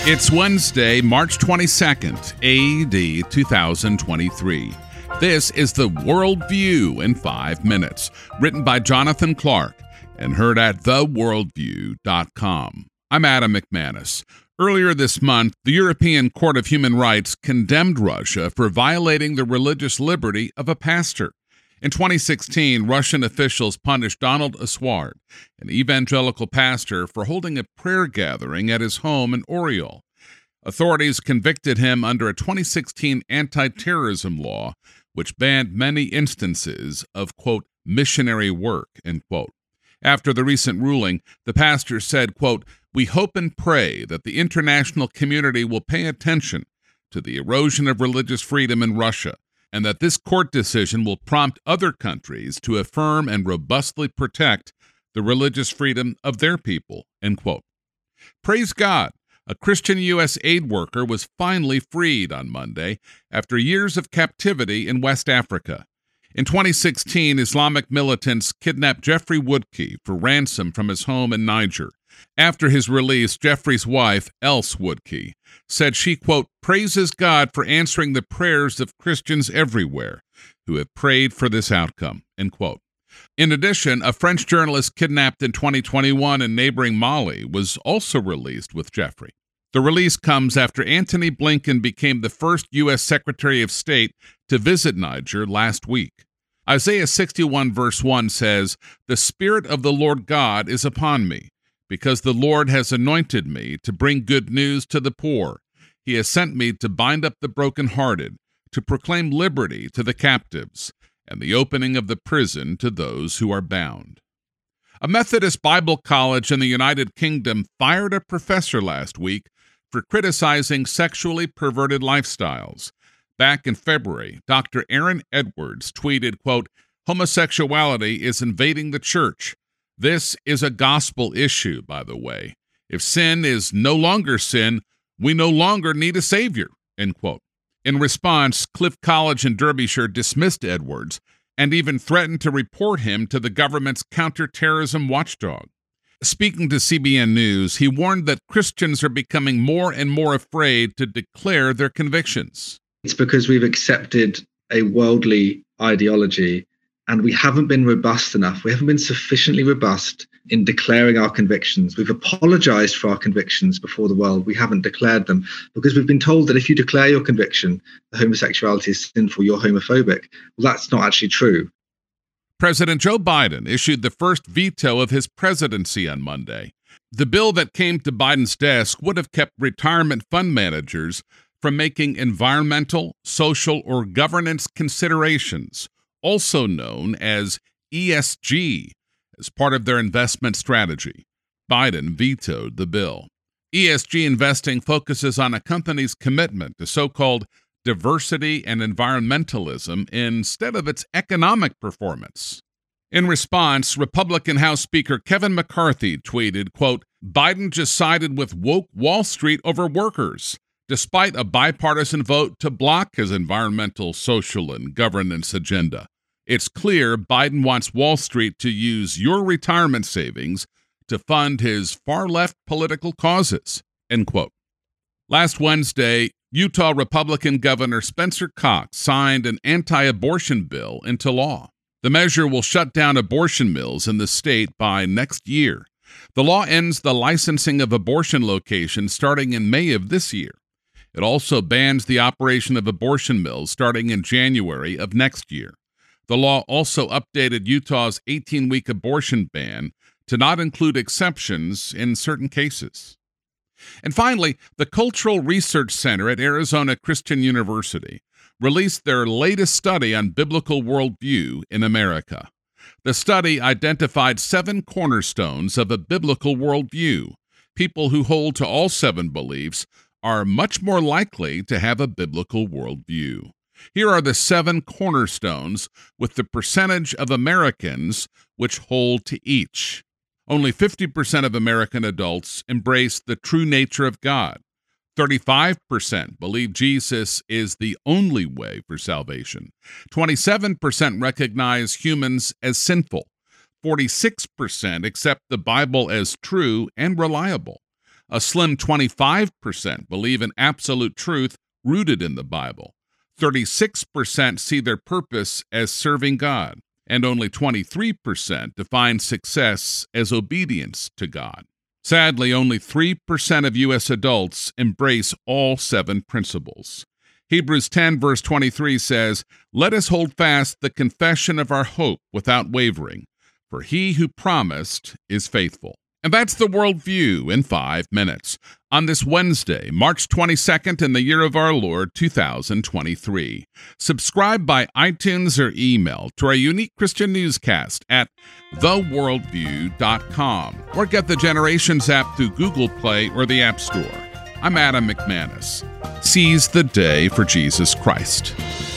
It's Wednesday, March 22nd, AD 2023. This is the World View in 5 minutes, written by Jonathan Clark and heard at theworldview.com. I'm Adam McManus. Earlier this month, the European Court of Human Rights condemned Russia for violating the religious liberty of a pastor. In 2016, Russian officials punished Donald Aswad, an evangelical pastor, for holding a prayer gathering at his home in Oriol. Authorities convicted him under a 2016 anti-terrorism law, which banned many instances of, quote, missionary work, end quote. After the recent ruling, the pastor said, quote, "We hope and pray that the international community will pay attention to the erosion of religious freedom in Russia, and that this court decision will prompt other countries to affirm and robustly protect the religious freedom of their people," end quote. Praise God! A Christian U.S. aid worker was finally freed on Monday after years of captivity in West Africa. In 2016, Islamic militants kidnapped Jeffrey Woodkey for ransom from his home in Niger. After his release, Jeffrey's wife, Else Woodkey, said she, quote, praises God for answering the prayers of Christians everywhere who have prayed for this outcome, end quote. In addition, a French journalist kidnapped in 2021 in neighboring Mali was also released with Jeffrey. The release comes after Antony Blinken became the first U.S. Secretary of State to visit Niger last week. Isaiah 61 verse 1 says, "The Spirit of the Lord God is upon me, because the Lord has anointed me to bring good news to the poor. He has sent me to bind up the brokenhearted, to proclaim liberty to the captives, and the opening of the prison to those who are bound." A Methodist Bible college in the United Kingdom fired a professor last week for criticizing sexually perverted lifestyles. Back in February, Dr. Aaron Edwards tweeted, quote, "Homosexuality is invading the church. This is a gospel issue, by the way. If sin is no longer sin, we no longer need a savior," end quote. In response, Cliff College in Derbyshire dismissed Edwards and even threatened to report him to the government's counterterrorism watchdog. Speaking to CBN News, he warned that Christians are becoming more and more afraid to declare their convictions. It's because we've accepted a worldly ideology and we haven't been robust enough. We haven't been sufficiently robust in declaring our convictions. We've apologized for our convictions before the world. We haven't declared them because we've been told that if you declare your conviction that homosexuality is sinful, you're homophobic. Well, that's not actually true. President Joe Biden issued the first veto of his presidency on Monday. The bill that came to Biden's desk would have kept retirement fund managers from making environmental, social, or governance considerations, also known as ESG, as part of their investment strategy. Biden vetoed the bill. ESG investing focuses on a company's commitment to so-called diversity and environmentalism instead of its economic performance. In response, Republican House Speaker Kevin McCarthy tweeted, quote, "Biden just sided with woke Wall Street over workers, despite a bipartisan vote to block his environmental, social, and governance agenda. It's clear Biden wants Wall Street to use your retirement savings to fund his far-left political causes," end quote. Last Wednesday, Utah Republican Governor Spencer Cox signed an anti-abortion bill into law. The measure will shut down abortion mills in the state by next year. The law ends the licensing of abortion locations starting in May of this year. It also bans the operation of abortion mills starting in January of next year. The law also updated Utah's 18-week abortion ban to not include exceptions in certain cases. And finally, the Cultural Research Center at Arizona Christian University released their latest study on biblical worldview in America. The study identified 7 cornerstones of a biblical worldview. People who hold to all 7 beliefs are much more likely to have a biblical worldview. Here are the 7 cornerstones with the percentage of Americans which hold to each. Only 50% of American adults embrace the true nature of God. 35% believe Jesus is the only way for salvation. 27% recognize humans as sinful. 46% accept the Bible as true and reliable. A slim 25% believe in absolute truth rooted in the Bible. 36% see their purpose as serving God, and only 23% define success as obedience to God. Sadly, only 3% of U.S. adults embrace all 7 principles. Hebrews 10, verse 23 says, "Let us hold fast the confession of our hope without wavering, for he who promised is faithful." And that's the Worldview in 5 minutes on this Wednesday, March 22nd in the year of our Lord, 2023. Subscribe by iTunes or email to our unique Christian newscast at theworldview.com or get the Generations app through Google Play or the App Store. I'm Adam McManus. Seize the day for Jesus Christ.